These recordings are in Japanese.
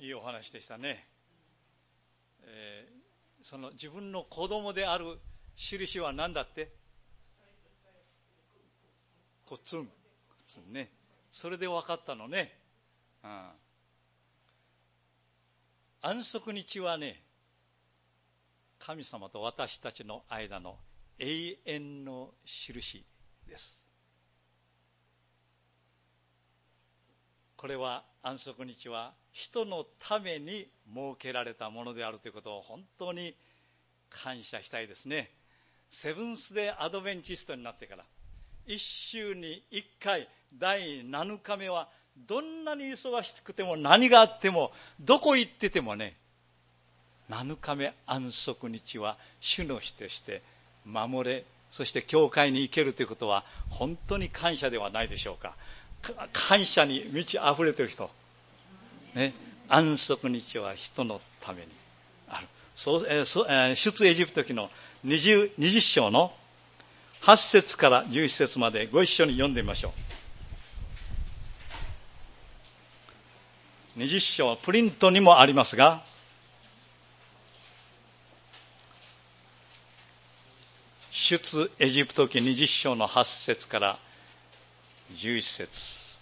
いいお話でしたね。その自分の子供である印は何だって？コツンね。それで分かったのね。安息日はね、神様と私たちの間の永遠の印です。これは安息日は人のために設けられたものであるということを本当に感謝したいですね。セブンスデーアドベンチストになってから1週に1回第7日目はどんなに忙しくても何があってもどこ行っててもね、7日目安息日は主の日として守れ、そして教会に行けるということは本当に感謝ではないでしょうか。感謝に満ち溢れている人、ね、安息日は人のためにある。出エジプト記の20章の8節から11節までご一緒に読んでみましょう。20章プリントにもありますが、出エジプト記20章の8節から11節。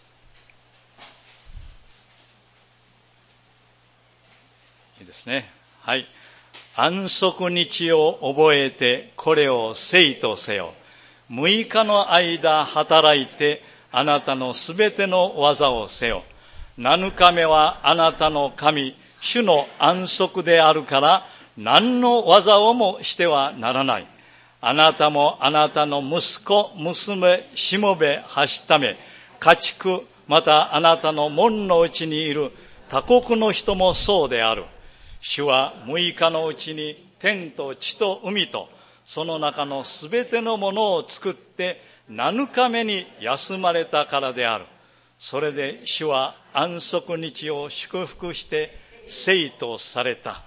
いいですね。はい。安息日を覚えてこれを聖とせよ。6日の間働いてあなたのすべての技をせよ。7日目はあなたの神主の安息であるから何の技をもしてはならない。あなたもあなたの息子、娘、しもべ、はしため、家畜、またあなたの門のうちにいる他国の人もそうである。主は6日のうちに天と地と海とその中のすべてのものを作って7日目に休まれたからである。それで主は安息日を祝福して聖とされた。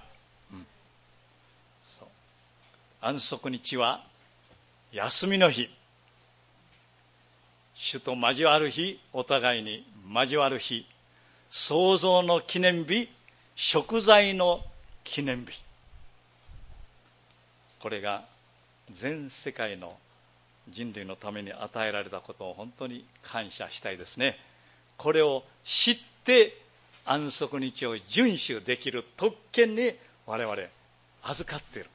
安息日は休みの日。主と交わる日、お互いに交わる日。創造の記念日、贖罪の記念日。これが全世界の人類のために与えられたことを本当に感謝したいですね。これを知って安息日を遵守できる特権に我々預かっている。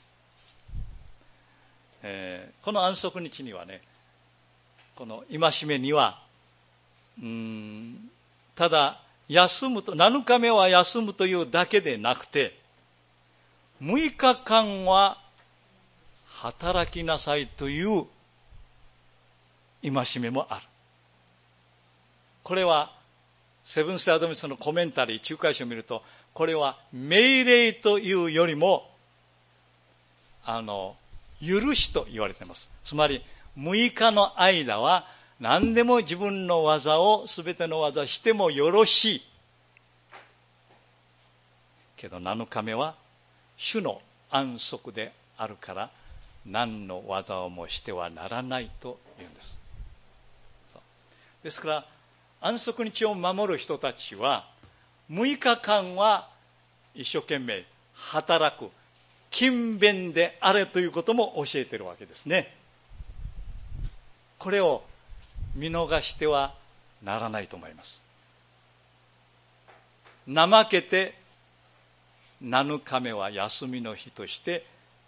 この安息日にはね、この戒めにはただ休むと、7日目は休むというだけでなくて、6日間は働きなさいという戒めもある。これはセブンスデーアドベンチストのコメンタリー、仲介書を見ると、これは命令というよりも許しと言われています。つまり6日の間は何でも自分の技を、すべての技をしてもよろしいけど、7日目は主の安息であるから何の技をもしてはならないと言うんです。ですから安息日を守る人たちは6日間は一生懸命働く、勤勉であれということも教えているわけですね。これを見逃してはならないと思います。怠けて7日目は休みの日として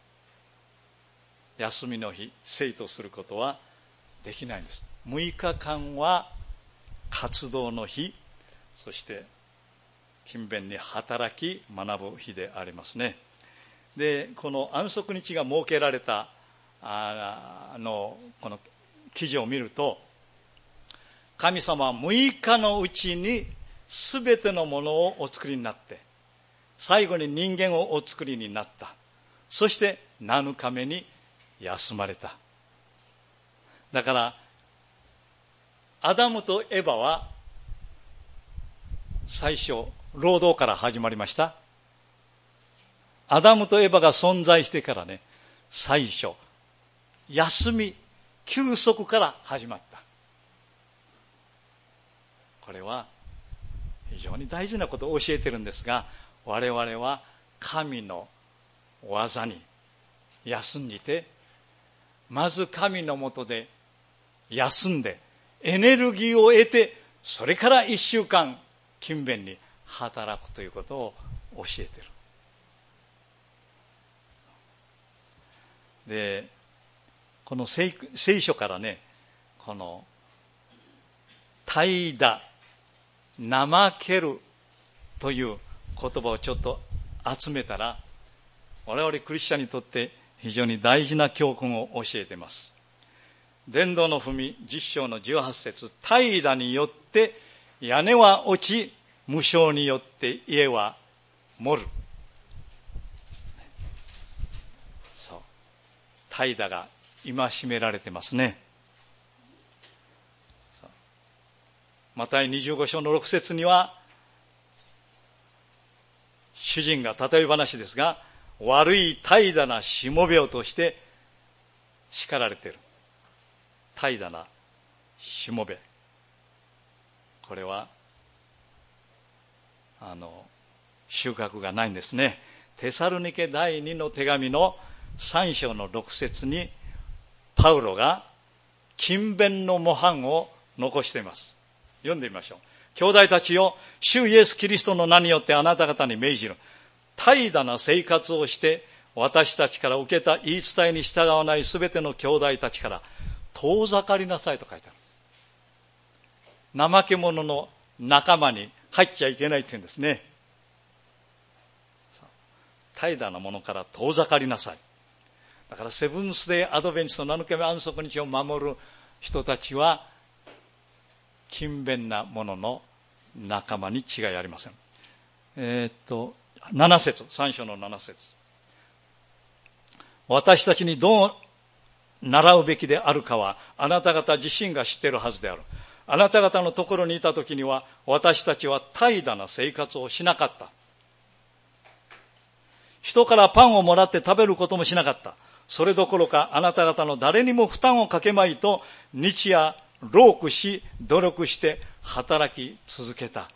休みの日、聖とすることはできないんです。6日間は活動の日、そして勤勉に働き学ぶ日でありますね。で、この安息日が設けられたこの記事を見ると、神様は6日のうちにすべてのものをお作りになって、最後に人間をお作りになった。そして7日目に休まれた。だからアダムとエバは最初労働から始まりました。アダムとエバが存在してからね、最初休み、休息から始まった。これは非非常に大事なことを教えてるんですが、我々は神の技に休んで、まず神のもとで休んでエネルギーを得て、それから1週間勤勉に働くということを教えている。で、この聖書からね、この怠惰、怠けるという言葉をちょっと集めたら、我々クリスチャンにとって非常に大事な教訓を教えています。伝道の文10章の18節、怠惰によって屋根は落ち、無償によって家は盛る。そう、怠惰が戒められてますね。マタイ25章の6節には、主人が例え話ですが、悪い怠惰なしもべをとして叱られている。怠惰なしもべ、これは収穫がないんですね。テサロニケ第2の手紙の3章の6節にパウロが勤勉の模範を残しています。読んでみましょう。兄弟たちよ、主イエスキリストの名によってあなた方に命じる。怠惰な生活をして私たちから受けた言い伝えに従わないすべての兄弟たちから遠ざかりなさいと書いてある。怠け者の仲間に入っちゃいけないって言うんですね。怠惰なものから遠ざかりなさい。だからセブンスデーアドベンチスト7日目安息日を守る人たちは勤勉なものの仲間に違いありません。7節、3章の7節。私たちにどう習うべきであるかはあなた方自身が知っているはずである。あなた方のところにいたときには私たちは怠惰な生活をしなかった。人からパンをもらって食べることもしなかった。それどころかあなた方の誰にも負担をかけまいと日夜労苦し努力して働き続けた。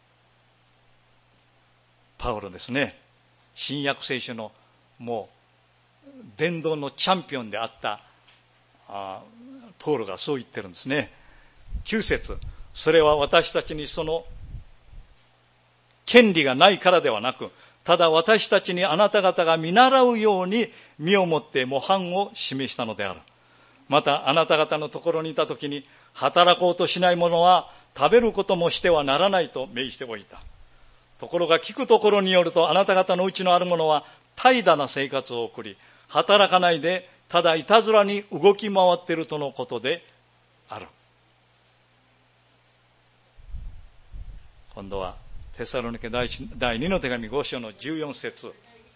パウロですね。新約聖書のもう伝道のチャンピオンであったポールがそう言ってるんですね。9節、それは私たちにその権利がないからではなく、ただ私たちにあなた方が見習うように身をもって模範を示したのである。またあなた方のところにいたときに、働こうとしない者は食べることもしてはならないと命じておいた。ところが聞くところによると、あなた方のうちのある者は怠惰な生活を送り、働かないでただいたずらに動き回っているとのことである。今度はテサロニケ第2の手紙5章の14節。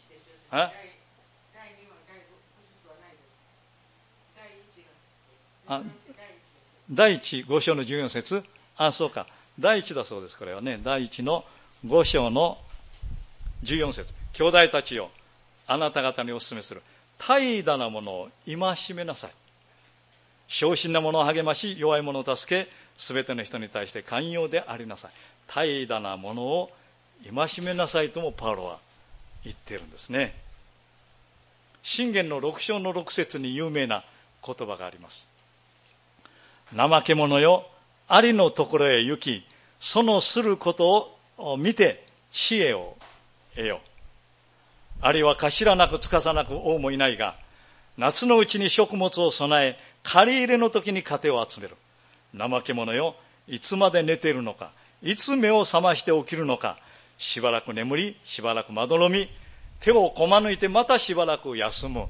第1、5章の14節。そうか。第1だそうです。これはね、第1の5章の14節。兄弟たちよ、あなた方にお勧めする。怠惰なものを戒めなさい。小心なものを励まし、弱いものを助け、すべての人に対して寛容でありなさい。怠惰なものを戒めなさいともパウロは言っているんですね。箴言の6章の6節に有名な言葉があります。怠け者よ、ありのところへ行き、そのすることを見て知恵を得よ。ありは頭なく司なく王もいないが、夏のうちに食物を備え、借り入れの時に糧を集める。怠け者よ、いつまで寝ているのか、いつ目を覚まして起きるのか、しばらく眠り、しばらくまどろみ、手をこまぬいてまたしばらく休む。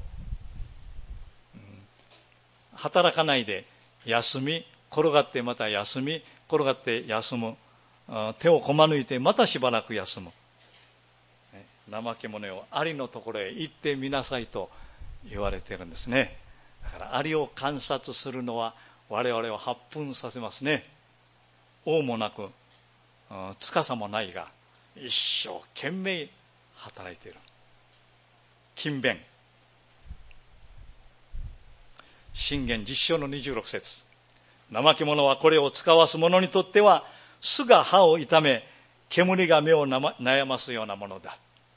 働かないで休み、転がってまた休み、転がって休む。手をこまぬいてまたしばらく休む。怠け者よ、アリのところへ行ってみなさいと言われているんですね。だからアリを観察するのは我々を発奮させますね。王もなく司もないが一生懸命働いている。勤勉。箴言10章の26節。怠け者はこれを使わす者にとっては巣が葉を痛め、 煙が目を悩ますようなものだ。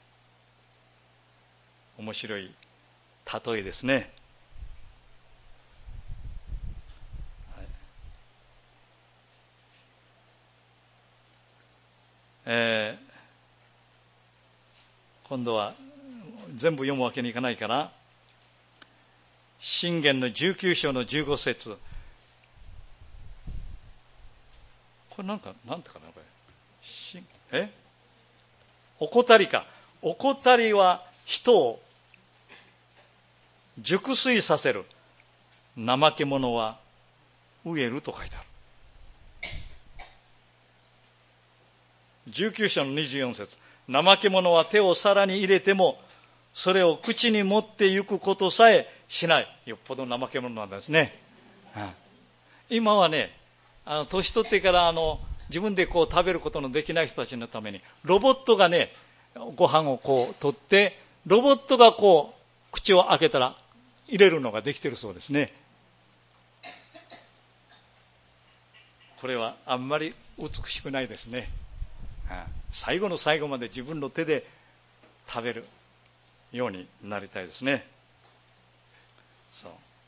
面白い例えですね。今度は全部読むわけにいかないから、箴言の19章の15節。これなんてかな、これ。怠りか。怠りは人を熟睡させる。怠け者は飢えると書いてある。19章の24節。怠け者は手を皿に入れても、それを口に持っていくことさえしない。よっぽど怠け者なんですね。今はね、年取ってから自分でこう食べることのできない人たちのために、ロボットがね、ご飯をこう取って、ロボットがこう、口を開けたら入れるのができているそうですね。これはあんまり美しくないですね。最後の最後まで自分の手で食べるようになりたいですね。そう。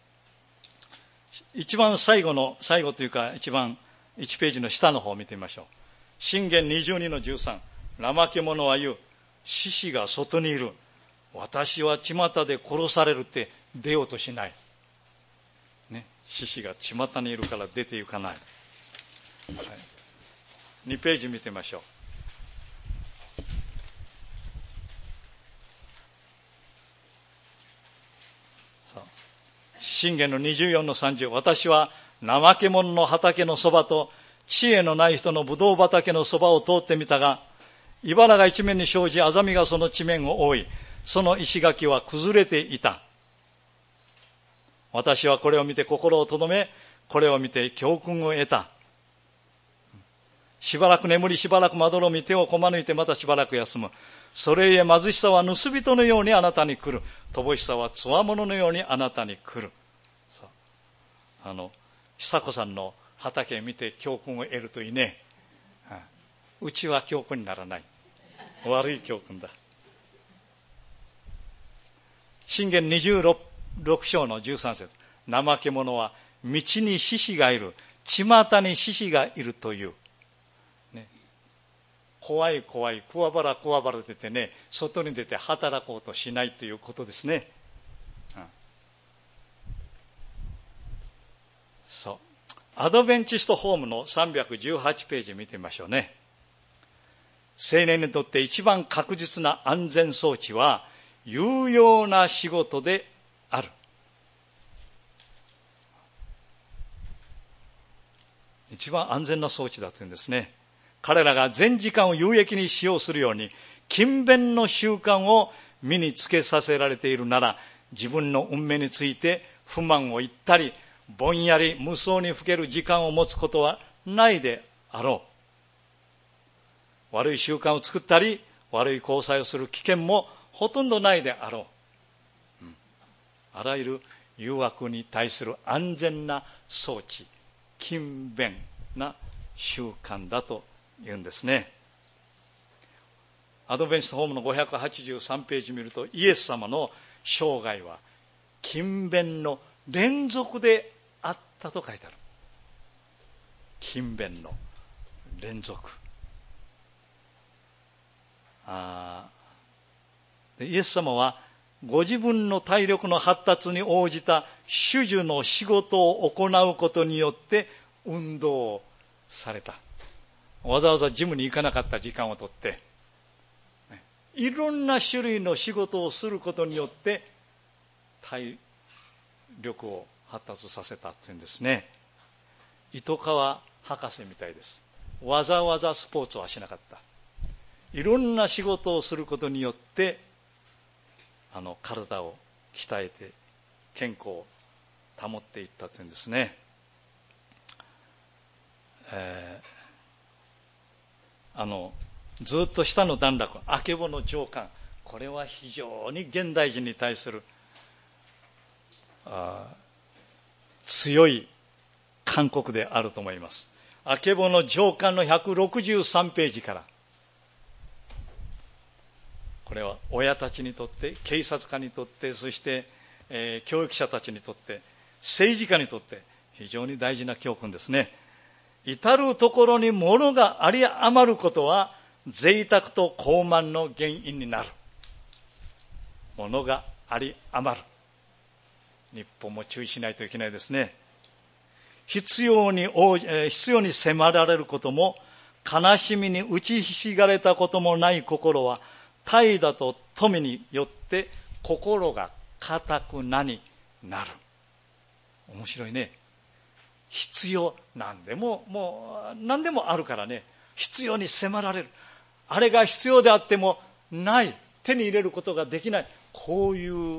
一番最後というか一番1ページの下の方を見てみましょう。箴言22の13。怠け者は言う。獅子が外にいる。私は巷で殺されるって出ようとしない。ね。獅子が巷にいるから出て行かない。2ページ見てみましょう。箴言の24の30。私は怠け者の畑のそばと知恵のない人のぶどう畑のそばを通ってみたが、茨が一面に生じ、アザミがその地面を覆い、その石垣は崩れていた。私はこれを見て心をとどめ、これを見て教訓を得た。しばらく眠り、しばらくまどろみ、手をこまぬいてまたしばらく休む。それゆえ貧しさは盗人のようにあなたに来る。乏しさはつわもののようにあなたに来る。久子さんの畑を見て教訓を得るといいね。うちは教訓にならない。悪い教訓だ。箴言26章の13節。怠け者は道に獅子がいる。巷に獅子がいるという。ね、怖いこわばらと言ってね、外に出て働こうとしないということですね。そう。アドベンチストホームの318ページ見てみましょうね。青年にとって一番確実な安全装置は有用な仕事である。一番安全な装置だというんですね。彼らが全時間を有益に使用するように勤勉の習慣を身につけさせられているなら、自分の運命について不満を言ったりぼんやり無双にふける時間を持つことはないであろう。悪い習慣を作ったり悪い交際をする危険もほとんどないであろう。あらゆる誘惑に対する安全な装置、勤勉な習慣だというんですね。アドベンチストホームの583ページ見ると、イエス様の生涯は勤勉の連続であったと書いてある。勤勉の連続。イエス様はご自分の体力の発達に応じた主従の仕事を行うことによって運動をされた。わざわざジムに行かなかった時間をとって、いろんな種類の仕事をすることによって体力を発達させたというんですね。糸川博士みたいです。わざわざスポーツはしなかった。いろんな仕事をすることによって体を鍛えて健康を保っていったというんですね。ずっと下の段落、あけぼの上巻、これは非常に現代人に対する強い勧告であると思います。あけぼの上巻の163ページかられは親たちにとって、警察官にとって、そして、教育者たちにとって、政治家にとって非常に大事な教訓ですね。至るところに物があり余ることは贅沢と高慢の原因になる。物があり余る。日本も注意しないといけないですね。必要に迫られることも、悲しみに打ちひしがれたこともない心は、怠惰と富によって心が固くなになる。面白いね。必要、何でもあるからね。必要に迫られる。あれが必要であってもない。手に入れることができない。こういう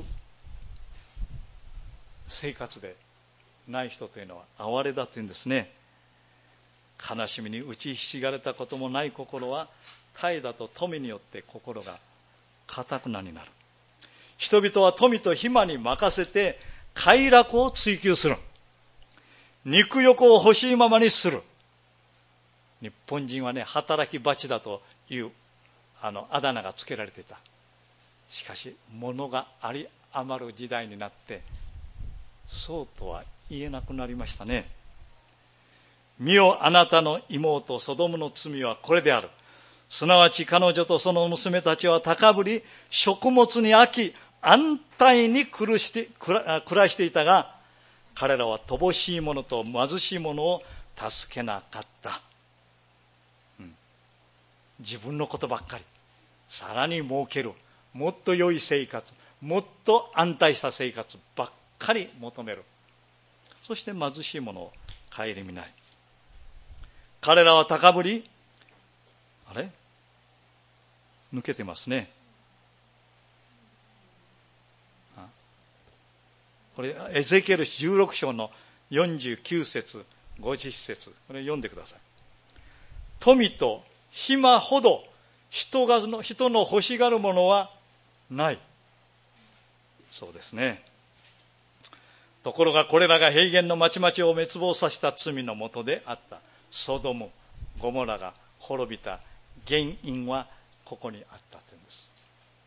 生活でない人というのは哀れだというんですね。悲しみに打ちひしがれたこともない心は、怠惰と富によって心が固くなになる。人々は富と暇に任せて快楽を追求する。肉欲を欲しいままにする。日本人はね、働き蜂だというあだ名がつけられていた。しかし物があり余る時代になって、そうとは言えなくなりましたね。見よ、あなたの妹ソドムの罪はこれである。すなわち彼女とその娘たちは高ぶり、食物に飽き、安泰に暮らしていたが、彼らは乏しい者と貧しい者を助けなかった。自分のことばっかり。さらに儲ける。もっと良い生活。もっと安泰した生活ばっかり求める。そして貧しい者を顧みない。彼らは高ぶり、あれ抜けてますね。これエゼキエル16章の49節50節、これ読んでください。富と暇ほど人の欲しがるものはない。そうですね。ところがこれらが平原の町々を滅亡させた罪のもとであったソドム、ゴモラが滅びた原因はここにあったというんです。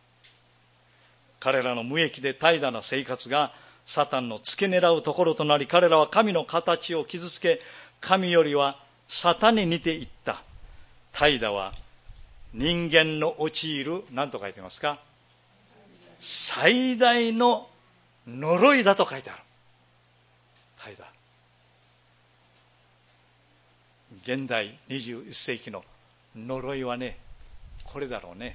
彼らの無益で怠惰な生活がサタンの付け狙うところとなり、彼らは神の形を傷つけ、神よりはサタンに似ていった。怠惰は人間の陥る、何と書いてますか？最大の呪いだと書いてある。怠惰。現代21世紀の呪いはね、これだろうね。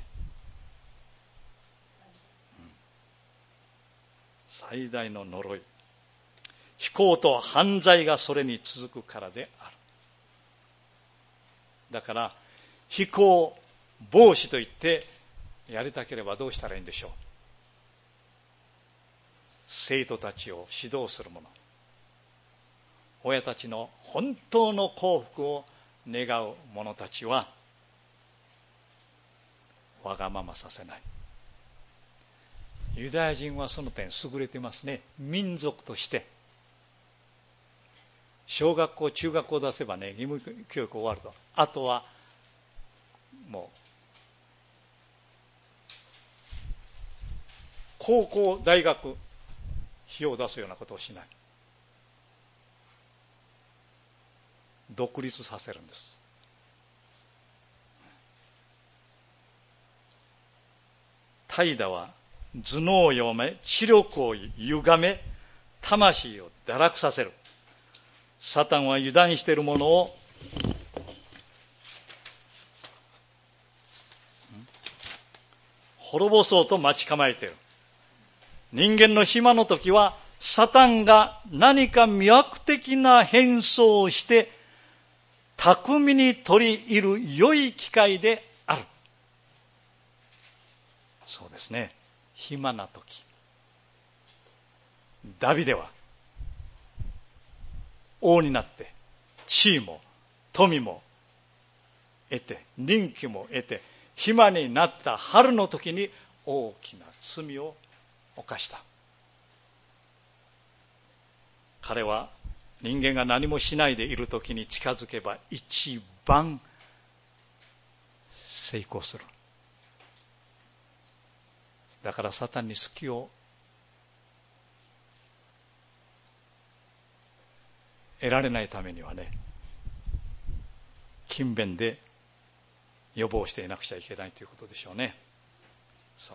最大の呪い。非行と犯罪がそれに続くからである。だから非行防止といってやりたければどうしたらいいんでしょう。生徒たちを指導する者、親たちの本当の幸福を願う者たちはわがままさせない。ユダヤ人はその点優れていますね。民族として小学校中学校出せばね、義務教育終わると、あとはもう高校大学費用を出すようなことをしない。独立させるんです。怠惰は頭脳を弱め、知力を歪め、魂を堕落させる。サタンは油断しているものを滅ぼそうと待ち構えている。人間の暇の時はサタンが何か魅惑的な変装をして巧みに取り入る良い機会である。そうですね。暇な時、ダビデは王になって地位も富も得て人気も得て暇になった春の時に大きな罪を犯した。彼は人間が何もしないでいる時に近づけば一番成功する。 だからサタンに隙を得られないためにはね、勤勉で予防していなくちゃいけないということでしょうね。そう。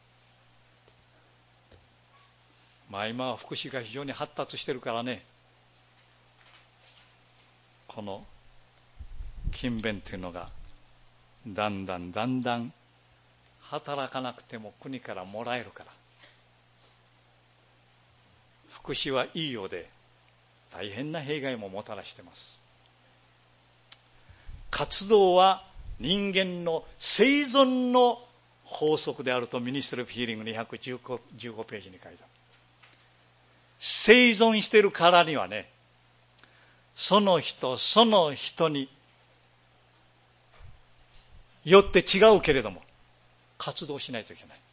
今は福祉が非常に発達してるからね、この勤勉というのがだんだん働かなくても国からもらえるから、福祉はいいようで大変な弊害ももたらしています。活動は人間の生存の法則であるとミニストリー・オブ・ヒーリング215ページに書いた。生存しているからにはね、その人によって違うけれども活動しないといけない。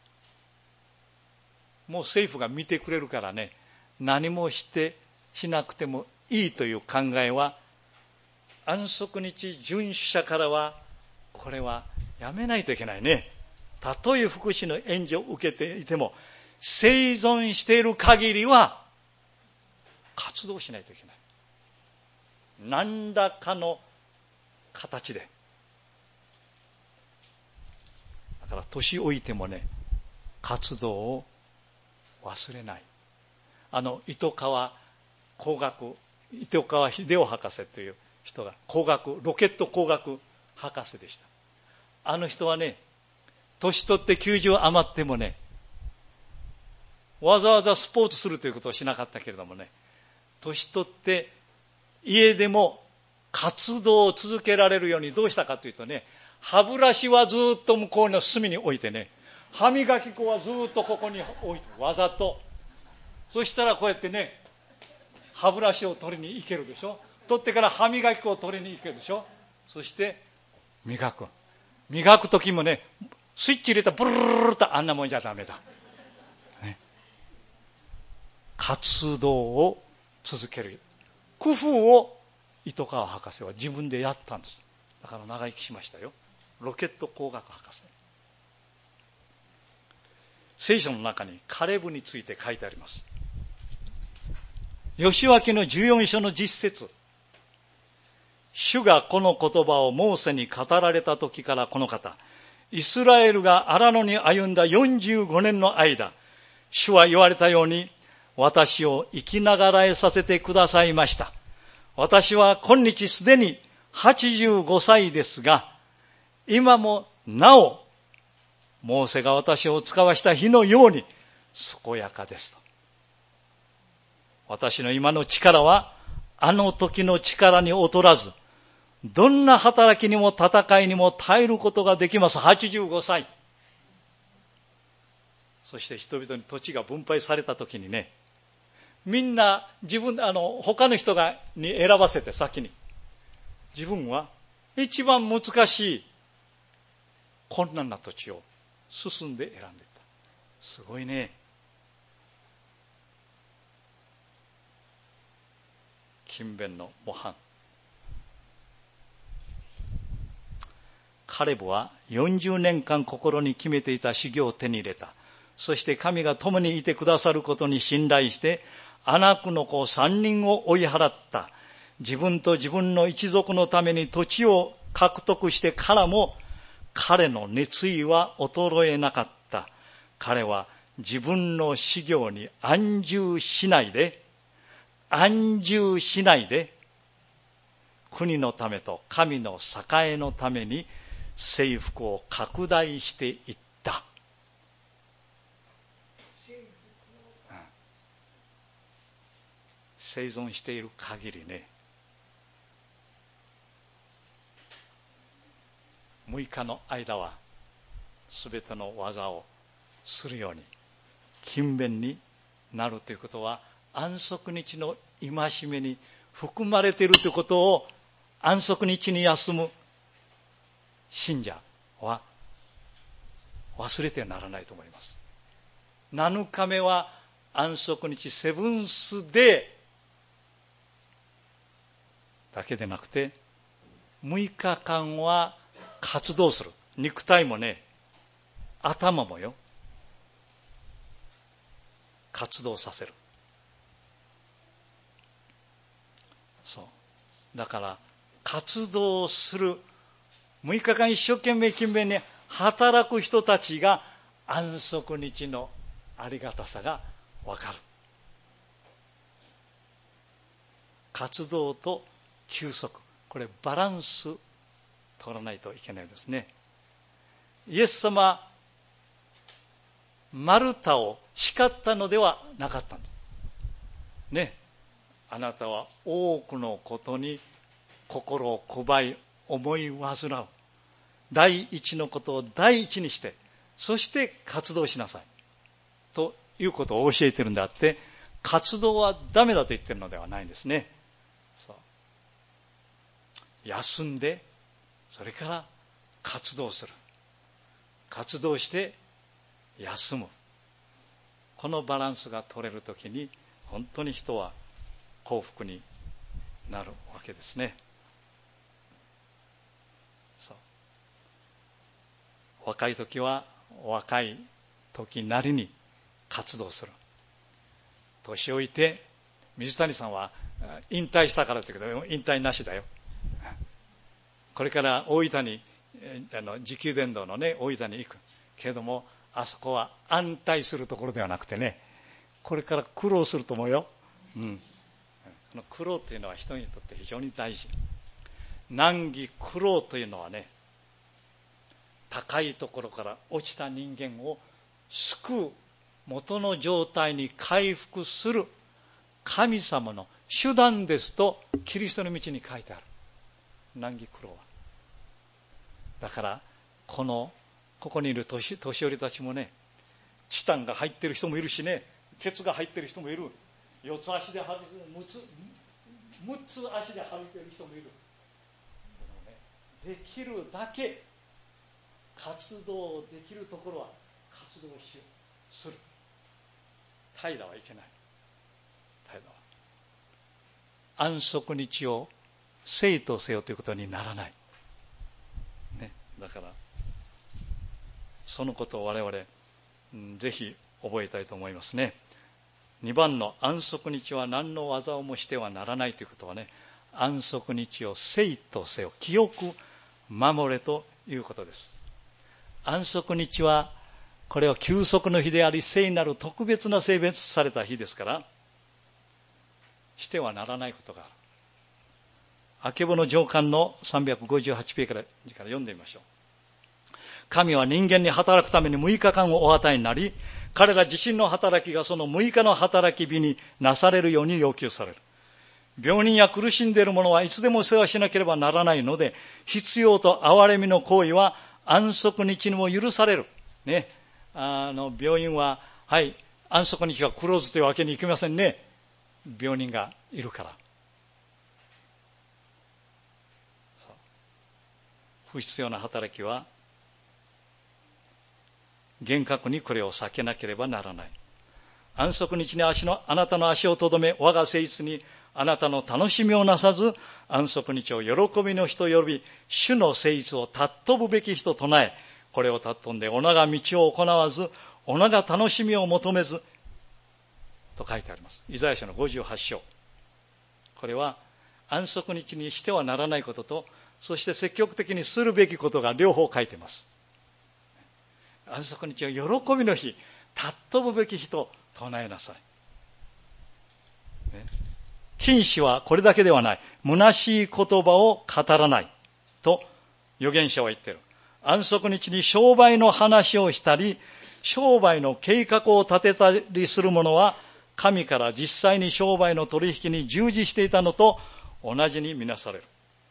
もう政府が見てくれるからね、何もしなくてもいいという考えは安息日遵守者からはこれはやめないといけないね。たとえ福祉の援助を受けていても生存している限りは活動しないといけない。何らかの形で。だから年老いてもね、活動を忘れない。糸川秀夫博士という人がロケット工学博士でした。あの人はね、年取って90余ってもね、わざわざスポーツするということをしなかったけれどもね、年取って家でも活動を続けられるようにどうしたかというとね、歯ブラシはずっと向こうの隅に置いてね、歯磨き粉はずっとここに置いて、わざと。そしたらこうやってね、歯ブラシを取りに行けるでしょ。取ってから歯磨き粉を取りに行けるでしょ。そして磨く時もね、スイッチ入れたらブルルルルとあんなもんじゃダメだ、ね、活動を続ける工夫を糸川博士は自分でやったんです。だから長生きしましたよ。ロケット工学博士。聖書の中にカレブについて書いてあります。ヨシュア記の14章の10節、主がこの言葉をモーセに語られた時からこの方、イスラエルが荒野に歩んだ45年の間、主は言われたように私を生きながらえさせてくださいました。私は今日すでに85歳ですが、今もなおモーセが私を使わした日のように健やかですと。私の今の力はあの時の力に劣らず、どんな働きにも戦いにも耐えることができます。85歳。そして人々に土地が分配された時にね、みんな他の人に選ばせて先に、自分は一番難しい困難な土地を進んで選んでいった。すごいね。勤勉の模範。カレブは40年間心に決めていた修行を手に入れた。そして神が共にいてくださることに信頼して、アナクの子3人を追い払った。自分と自分の一族のために土地を獲得してからも、彼の熱意は衰えなかった。彼は自分の修行に安住しないで、国のためと神の栄のために征服を拡大していった。生存している限りね、6日の間はすべての技をするように勤勉になるということは、安息日の戒めに含まれているということを安息日に休む信者は忘れてはならないと思います。7日目は安息日セブンスデーだけでなくて、6日間は活動する。肉体もね、頭もよ。 活動させる。そうだから活動する、6日間一生懸命勤勉に働く人たちが安息日のありがたさが分かる。活動と休息、これバランス取らないといけないですね。イエス様、マルタを叱ったのではなかったんですね。あなたは多くのことに心を配い思い煩う。第一のことを第一にして、そして活動しなさいということを教えているんであって、活動はダメだと言っているのではないんですね。そう休んで、それから活動する。活動して休む。このバランスが取れるときに本当に人は幸福になるわけですね。そう若い時は若い時なりに活動する。年老いて、水谷さんは引退したからというけど、引退なしだよ。これから大分に持久伝道のね、大分に行くけれども、あそこは安泰するところではなくてね、これから苦労すると思うよ。この苦労というのは人にとって非常に大事。難儀苦労というのはね、高いところから落ちた人間を救う、元の状態に回復する神様の手段ですとキリストの道に書いてある。難儀苦労は。だからここにいる年寄りたちもね、チタンが入っている人もいるしね、鉄が入っている人もいる。4つ足で歩いて6つ足で歩いている人もいる。できるだけ活動できるところは活動する。怠惰はいけない。怠惰は安息日を聖とせよということにならない、ね、だからそのことを我々、ぜひ覚えたいと思いますね。2番の安息日は何の技をもしてはならないということはね、安息日を聖とせよ、清く守れということです。安息日はこれは休息の日であり、聖なる特別な性別された日ですから、してはならないことがある。あけぼの上巻の358ページから読んでみましょう。神は人間に働くために6日間をお与えになり、彼ら自身の働きがその6日の働き日になされるように要求される。病人や苦しんでいる者はいつでも世話しなければならないので、必要と憐れみの行為は安息日にも許される。ね、病院は、はい、安息日はクローズというわけにいきませんね。病人がいるから。不必要な働きは厳格にこれを避けなければならない。安息日にあなたの足をとどめ、我が聖一にあなたの楽しみをなさず、安息日を喜びの日と呼び、主の聖一を尊ぶべき日と唱え、これを尊んで己が道を行わず、己が楽しみを求めずと書いてあります。イザヤ書の58章。これは安息日にしてはならないことと、そして積極的にするべきことが両方書いています。安息日は喜びの日、尊ぶべき日と唱えなさい。禁止はこれだけではない。虚しい言葉を語らないと預言者は言っている。安息日に商売の話をしたり、商売の計画を立てたりする者は、神から実際に商売の取引に従事していたのと同じに見なされる。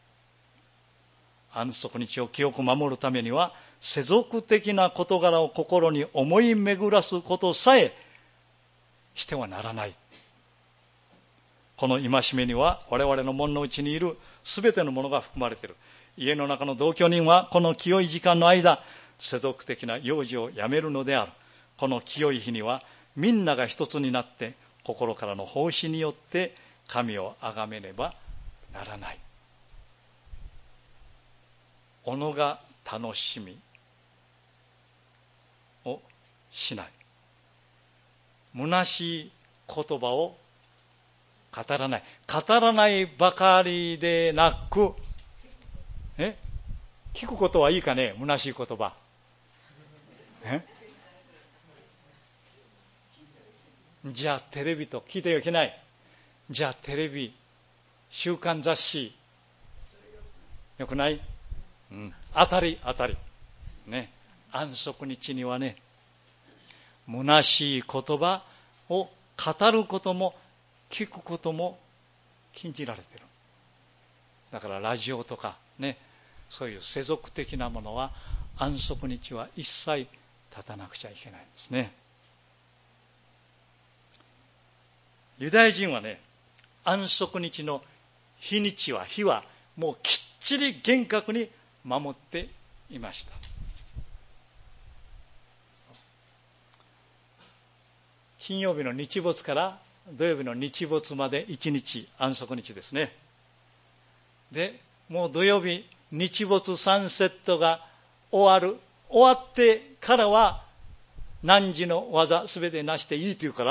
安息日を清く守るためには、世俗的な事柄を心に思い巡らすことさえしてはならない。この戒めには我々の門の内にいるすべてのものが含まれている。家の中の同居人はこの清い時間の間、世俗的な用事をやめるのである。この清い日にはみんなが一つになって心からの奉仕によって神を崇めねばならない。己が楽しみをしない。 虚しい言葉を語らない。語らないばかりでなく、聞くことはいいかね、虚しい言葉。じゃあテレビと聞いてはいけない。じゃあテレビ、週刊雑誌、よくない？当たり。ね。安息日にはね、虚しい言葉を語ることも聞くことも禁じられている。だからラジオとかね、そういう世俗的なものは安息日は一切立たなくちゃいけないんですね。ユダヤ人はね、安息日の日はもうきっちり厳格に守っていました。金曜日の日没から土曜日の日没まで1日安息日ですね。で、もう土曜日日没サンセットが終わってからは汝の技すべてなしでいいというから、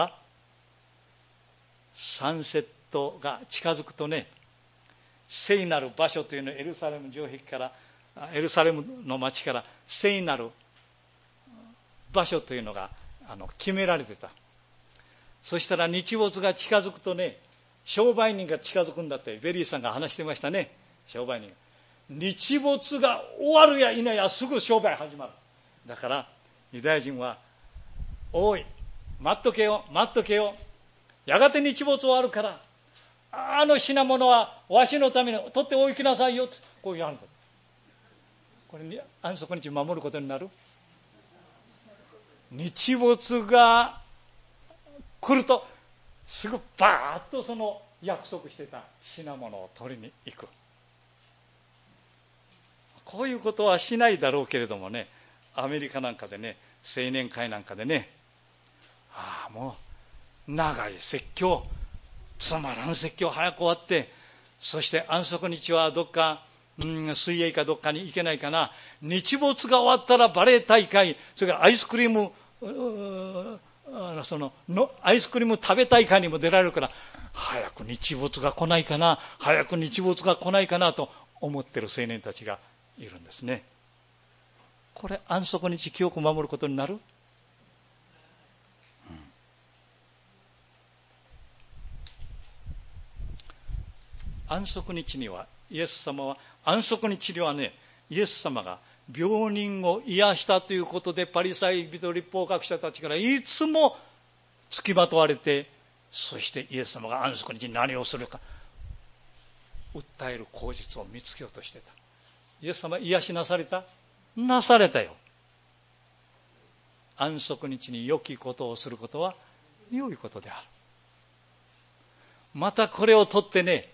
サンセットが近づくとね、聖なる場所というのをエルサレム城壁からエルサレムの町から聖なる場所というのが決められてた。そしたら日没が近づくとね、商売人が近づくんだってベリーさんが話してましたね。商売人が日没が終わるや否やすぐ商売始まる。だからユダヤ人は、おい待っとけよやがて日没終わるから、あの品物はわしのために取っておいきなさいよってこうやるんだ。これ安息日守ることになる。日没が来るとすぐバーッとその約束してた品物を取りに行く。こういうことはしないだろうけれどもね、アメリカなんかでね、青年会なんかでね、もう長い説教、つまらん説教早く終わって、そして安息日はどっか水泳かどっかに行けないかな、日没が終わったらバレー大会、それからアイスクリームアイスクリーム食べ大会にも出られるから、早く日没が来ないかなと思っている青年たちがいるんですね。これ安息日清く守ることになる？安息日にはイエス様は、安息日にはね、イエス様が病人を癒したということでパリサイ人律法学者たちからいつも付きまとわれて、そしてイエス様が安息日に何をするか訴える口実を見つけようとしてた。イエス様癒しなされた？なされたよ。安息日に良きことをすることは良いことである。またこれを取って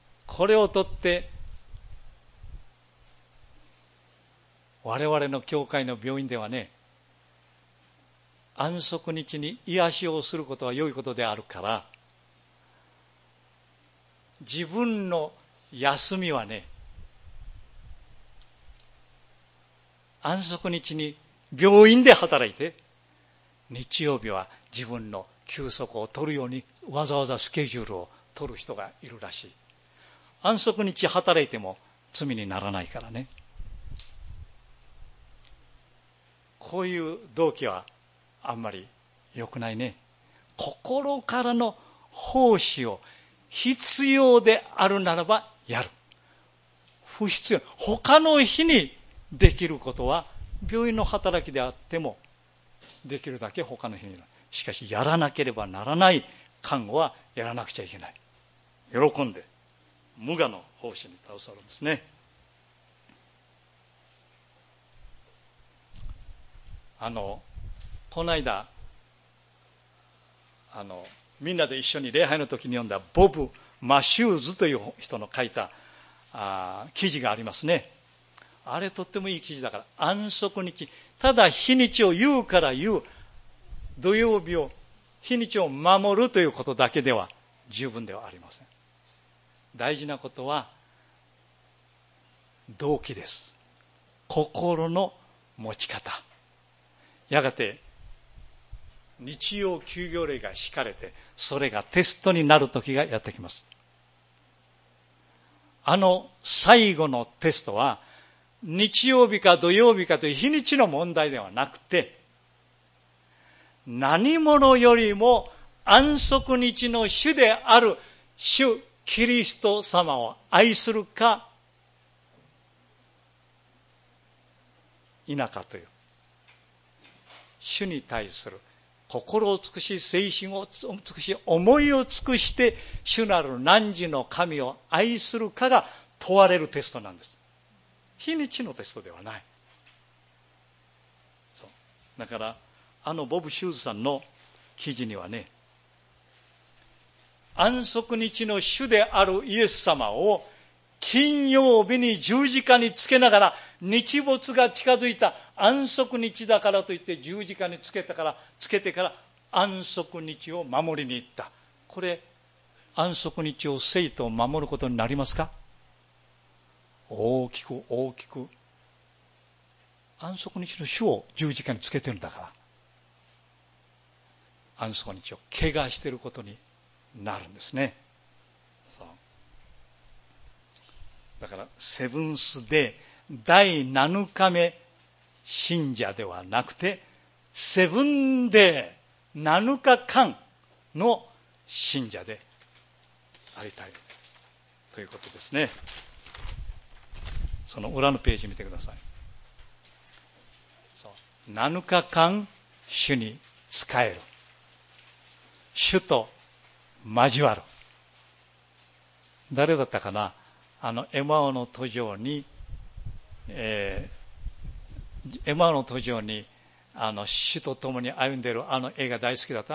我々の教会の病院ではね、安息日に癒しをすることは良いことであるから、自分の休みはね、安息日に病院で働いて、日曜日は自分の休息を取るようにわざわざスケジュールを取る人がいるらしい。安息日働いても罪にならないからね。こういう動機はあんまり良くないね。心からの奉仕を必要であるならばやる。不必要、他の日にできることは病院の働きであってもできるだけ他の日に。しかしやらなければならない看護はやらなくちゃいけない。喜んで無我の奉仕に携わるんですね。この間みんなで一緒に礼拝の時に読んだボブ・マシューズという人の書いた記事がありますね。あれとってもいい記事だから、安息日、ただ日にちを言うから言う、土曜日を日にちを守るということだけでは十分ではありません。大事なことは動機です。心の持ち方。やがて日曜休業令が敷かれて、それがテストになる時がやってきます。最後のテストは、日曜日か土曜日かという日にちの問題ではなくて、何者よりも安息日の主である主キリスト様を愛するか否かという、主に対する心を尽くし、精神を尽くし、思いを尽くして主なる汝の神を愛するかが問われるテストなんです。日にちのテストではない。そうだからボブ・シューズさんの記事にはね、安息日の主であるイエス様を金曜日に十字架につけながら、日没が近づいた安息日だからといって十字架につけてから安息日を守りに行った。これ安息日を生と守ることになりますか？大きく安息日の主を十字架につけてるんだから、安息日を怪我していることになるんですね。そうだからセブンスデー第7日目信者ではなくて、セブンデー7日間の信者でありたいということですね。その裏のページ見てください。7日間主に仕える、主と交わる。誰だったかな、エマオの途上に、主と共に歩んでいる絵が大好きだった。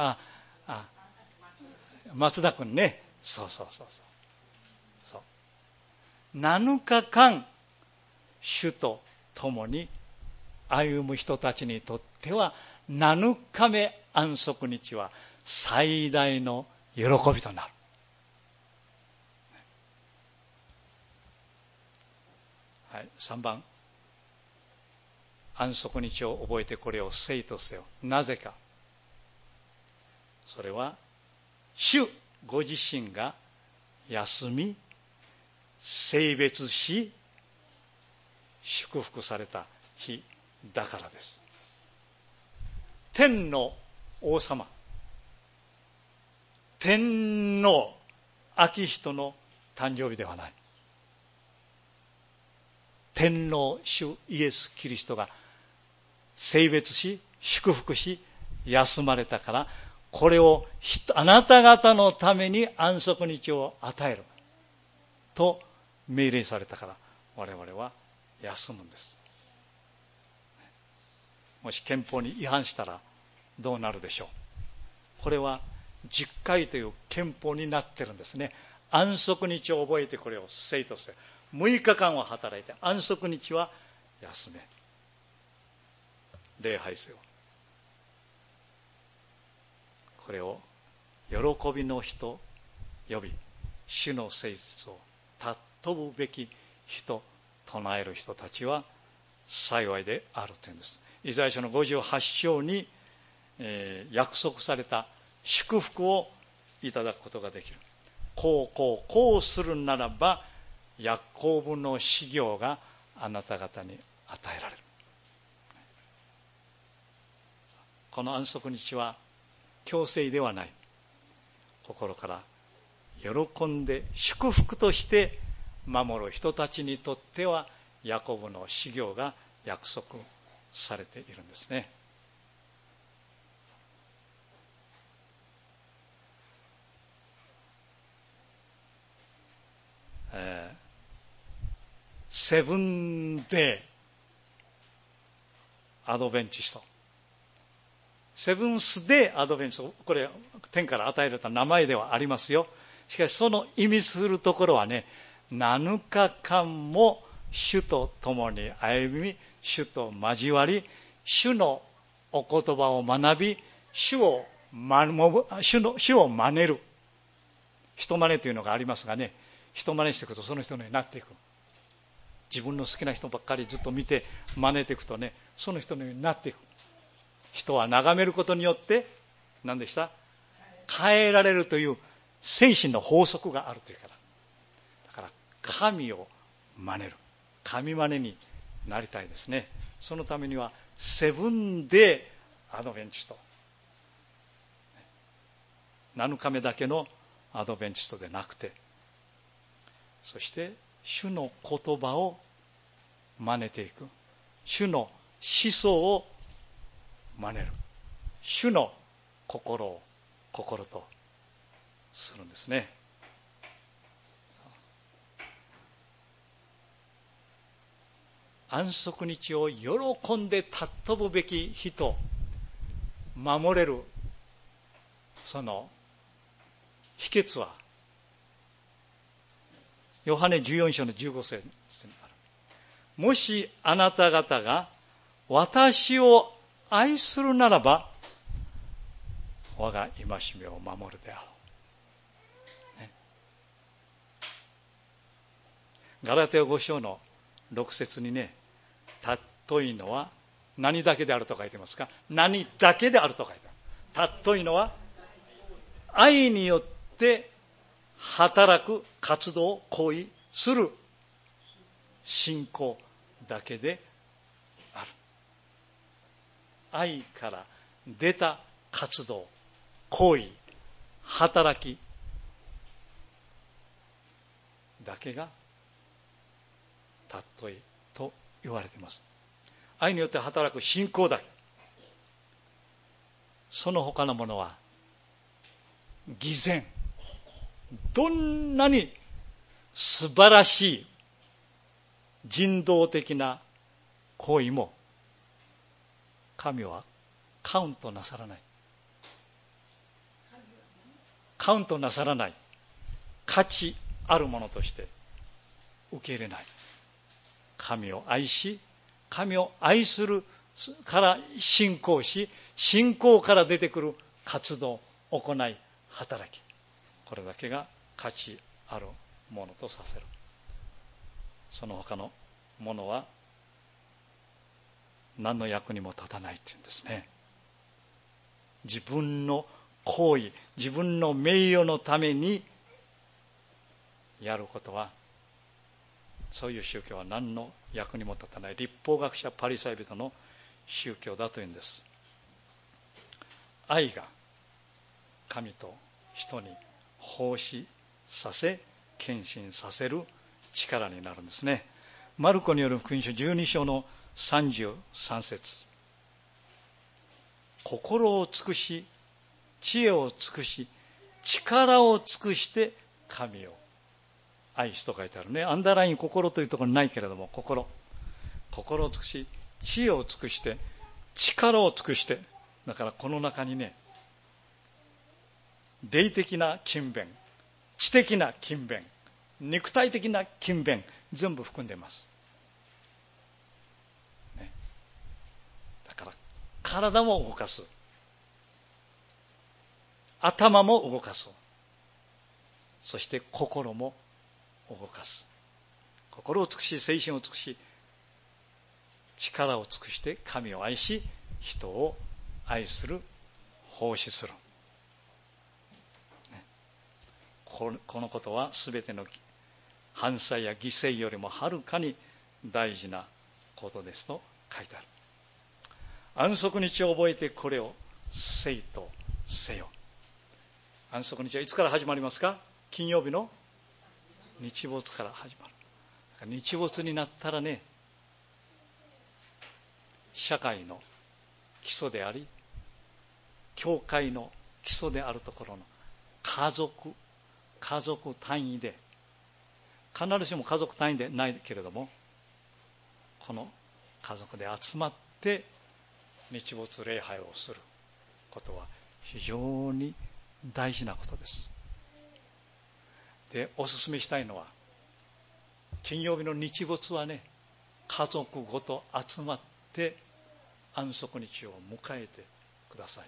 松田君ね。そう。7日間主と共に歩む人たちにとっては、7日目安息日は最大の喜びとなる。はい、3番、安息日を覚えてこれを聖とせよ。なぜか、それは主ご自身が休み、聖別し、祝福された日だからです。天の王様、天皇昭仁の誕生日ではない。天皇主イエス・キリストが聖別し、祝福し、休まれたから、これをあなた方のために安息日を与えると命令されたから、我々は休むんです。もし憲法に違反したらどうなるでしょう。これは10回という憲法になってるんですね。安息日を覚えてこれを聖とせよ。6日間は働いて安息日は休め、礼拝せよ。これを喜びの日と呼び、主の聖日を尊ぶべき日と唱える人たちは幸いであるというんです。イザヤ書の58章に、約束された祝福をいただくことができる。こうするならばヤコブの事業があなた方に与えられる。この安息日は強制ではない。心から喜んで祝福として守る人たちにとっては、ヤコブの事業が約束されているんですね。セブンデーアドベンチスト、セブンスデーアドベンチスト、これ天から与えられた名前ではありますよ。しかしその意味するところはね、7日間も主と共に歩み、主と交わり、主のお言葉を学び、主を真似る。人真似というのがありますがね、人真似していくとその人のようになっていく。自分の好きな人ばっかりずっと見て真似ていくとね、その人のようになっていく。人は眺めることによって何でした？変えられるという精神の法則があるというから。だから神を真似る。神真似になりたいですね。そのためにはセブンデーアドベンチスト。7日目だけのアドベンチストでなくて、そして主の言葉を真似ていく。主の思想を真似る。主の心を心とするんですね。安息日を喜んで尊ぶべき人、守れるその秘訣はヨハネ14章の15節にある。もしあなた方が私を愛するならば我が戒めを守るであろう、ね、ガラテヤ5章の6節にね、尊いのは何だけであると書いてますか？何だけであると書いてある。尊いのは愛によって働く活動、行為する信仰だけである。愛から出た活動、行為、働きだけが尊いと言われています。愛によって働く信仰だけ。その他のものは偽善。どんなに素晴らしい人道的な行為も神はカウントなさらない。カウントなさらない。価値あるものとして受け入れない。神を愛し、神を愛するから信仰し、信仰から出てくる活動、行い、働き。これだけが価値あるものとさせる。その他のものは何の役にも立たないっていうんですね。自分の行為、自分の名誉のためにやることは、そういう宗教は何の役にも立たない律法学者パリサイ人の宗教だというんです。愛が神と人に奉仕させ、献身させる力になるんですね。マルコによる福音書12章の33節。心を尽くし、知恵を尽くし、力を尽くして神を愛しと書いてあるね。アンダーライン心というところにないけれども、心を尽くし、知恵を尽くして、力を尽くして。だからこの中にね、霊的な勤勉、知的な勤勉、肉体的な勤勉、全部含んでいます、ね、だから体も動かす、頭も動かす、そして心も動かす。心を尽くし、精神を尽くし、力を尽くして神を愛し、人を愛する、奉仕する。このことは全ての犯罪や犠牲よりもはるかに大事なことですと書いてある。安息日を覚えてこれをせいとせよ。安息日はいつから始まりますか？金曜日の日没から始まる。日没になったらね、社会の基礎であり、教会の基礎であるところの家族単位で、必ずしも家族単位でないけれども、この家族で集まって日没礼拝をすることは非常に大事なことです。で、お勧めしたいのは、金曜日の日没はね、家族ごと集まって安息日を迎えてください。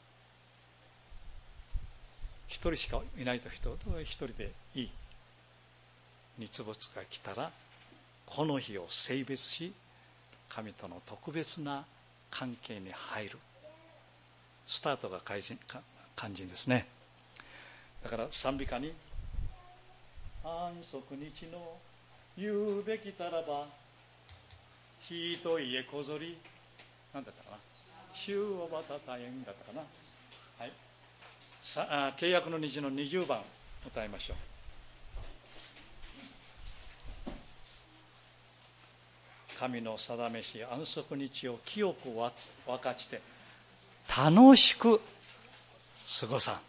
一人しかいないと一人でいい。日没が来たらこの日を聖別し、神との特別な関係に入る。 スタートが肝心ですね。だから賛美歌に安息日の言うべきたらばひと家こぞりなんだったかな、週をばたたえんだったかな、はい、契約の虹の20番歌いましょう。神の定めし安息日を清く分かちて楽しく過ごさん。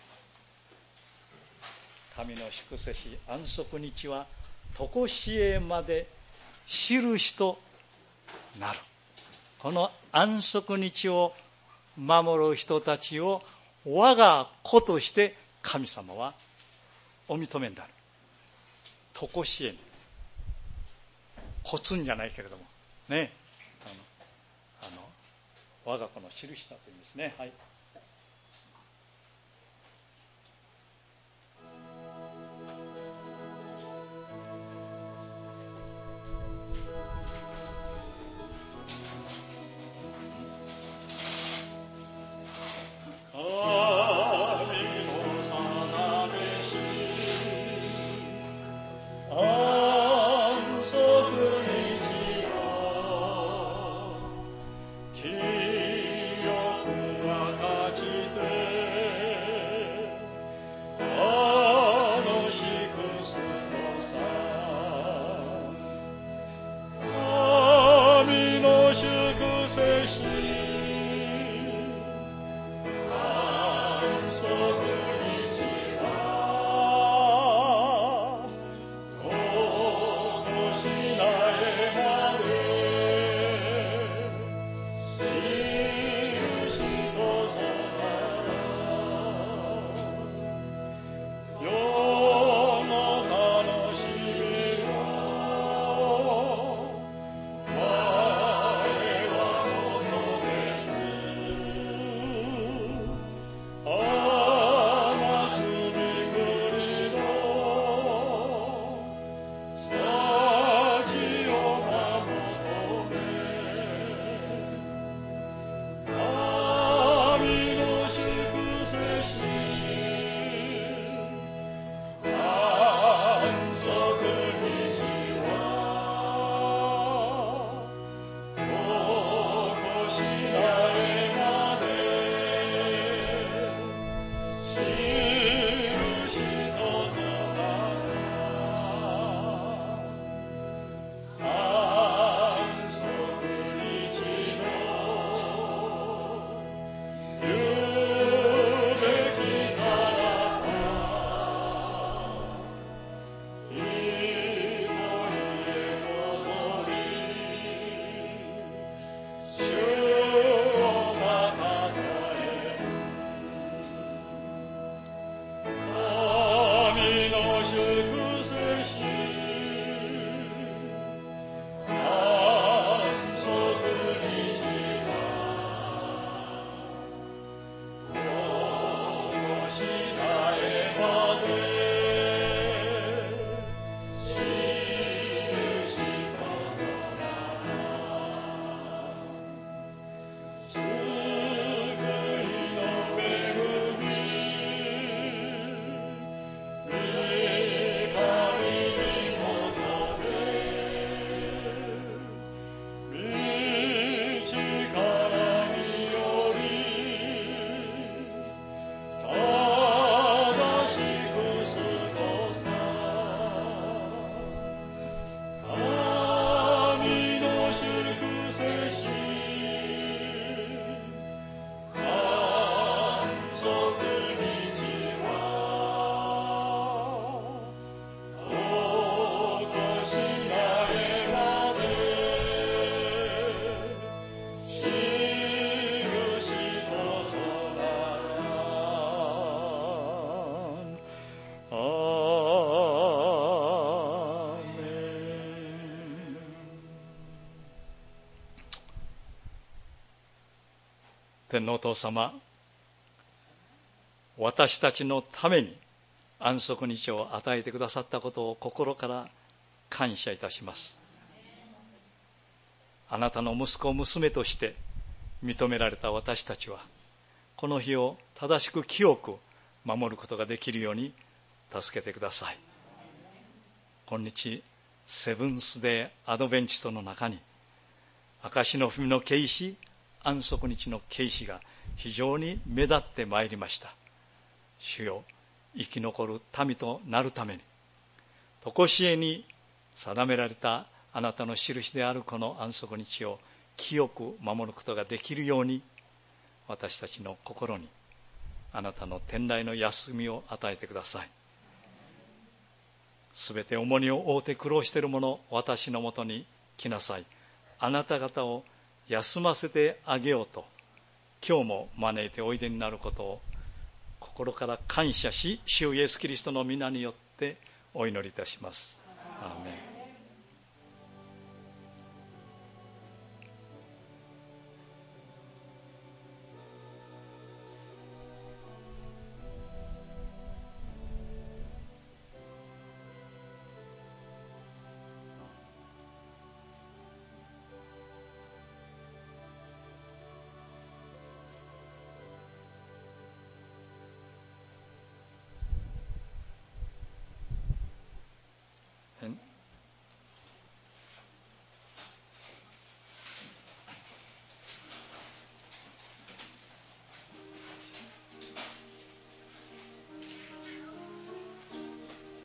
神の祝せし安息日は常しえまで印となる。この安息日を守る人たちを我が子として神様はお認めになる。常しえにコツンじゃないけれどもね、我が子の印だというんですね。はい。天皇お父様、私たちのために安息日を与えてくださったことを心から感謝いたします。あなたの息子娘として認められた私たちはこの日を正しく清く守ることができるように助けてください。今日セブンスデーアドベンチストの中に証の文の啓示、安息日の啓示が非常に目立ってまいりました。主よ、生き残る民となるために常しえに定められたあなたの印であるこの安息日を清く守ることができるように、私たちの心にあなたの天来の休みを与えてください。すべて重荷を負うて苦労している者、私のもとに来なさい。あなた方を休ませてあげようと今日も招いておいでになることを心から感謝し、主イエスキリストの皆によってお祈りいたします。アーメン。